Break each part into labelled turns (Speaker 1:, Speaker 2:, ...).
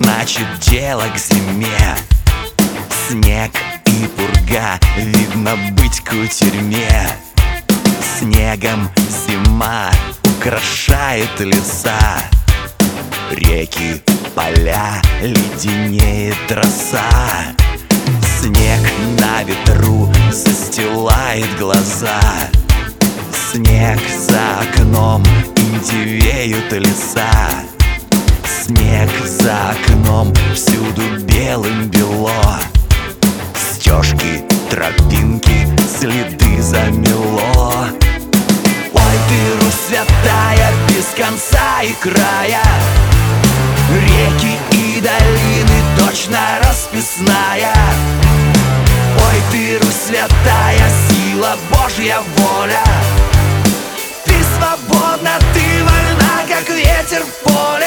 Speaker 1: значит дело к зиме. Снег и пурга, видно быть кутерьме. Снегом зима украшает леса, реки, поля, леденеет роса. Снег на ветру застилает глаза. Снег за окном, индивеют леса. Снег за окном, всюду белым бело. Стежки, тропинки, следы замело. Ой, ты, Русь святая, без конца и края, реки и долины точно расписная. Ой, ты, Русь святая, сила Божья воля. Ты свободна, ты вольна, как ветер в поле.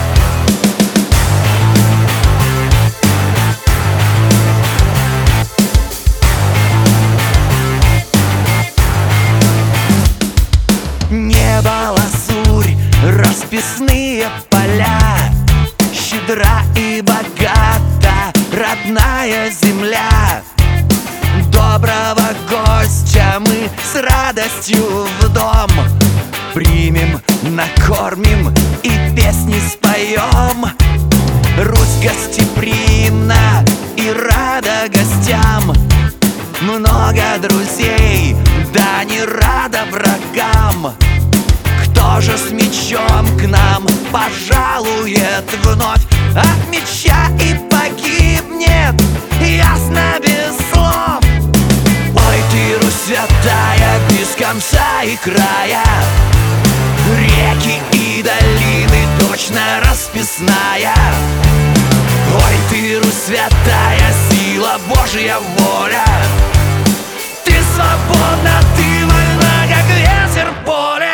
Speaker 1: Небо лазурь, расписные поля, щедра и богата родная земля. Доброго гостя мы с радостью в дом примем, накормим и песни споем. Русь гостеприимна и рада гостям. Много друзей, да не рада врагам. Кто же с мечом к нам пожалует вновь? От меча и погибнет, ясно без слов. Ой, ты, Русь святая, без конца и края, реки и долины точно расписная. Ой, ты, Русь святая, сила Божья воля. Ты свободна, ты вольна, как ветер в поле.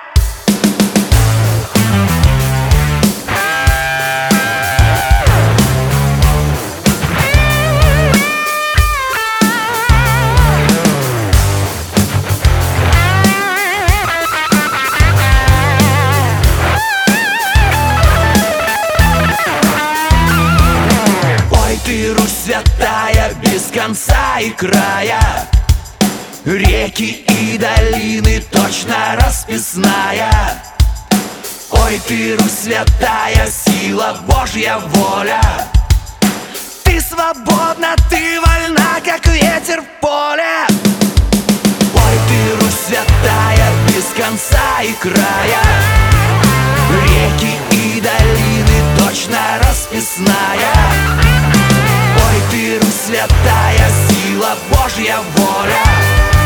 Speaker 1: Ой, ты, Русь святая, без конца и края, реки и долины точно расписная. Ой, ты, Русь святая, сила Божья воля. Ты свободна, ты вольна, как ветер в поле. Ой, ты, Русь святая, без конца и края, реки и долины точно расписная. Ой, ты, Русь святая, сила Божья воля.